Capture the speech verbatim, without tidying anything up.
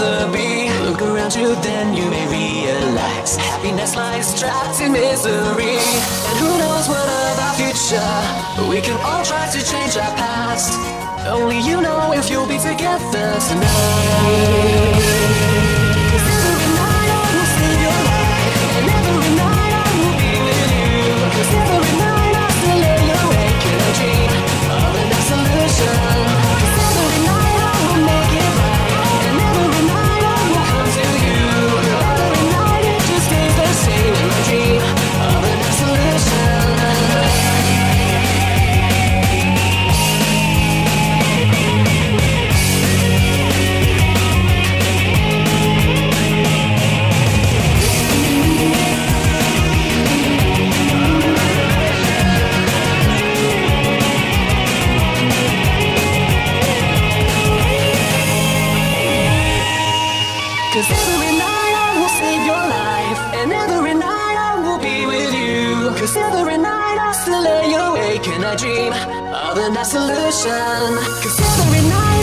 be. Look around you, then you may realize happiness lies trapped in misery. And who knows what of our future, but we can all try to change our past. Only you know if you'll be together tonight. 'Cause every night I will save your life, and every night I will be with you. 'Cause every night I still lay awake in a dream of a nice solution. 'Cause every night I will make it right, and every night I will come to you. But every night it just stays the same in my dream of a nice solution. Cause every night I will save your life, and every night I will be with you. Cause every night I still lay awake and I dream of a nice solution. Cause every night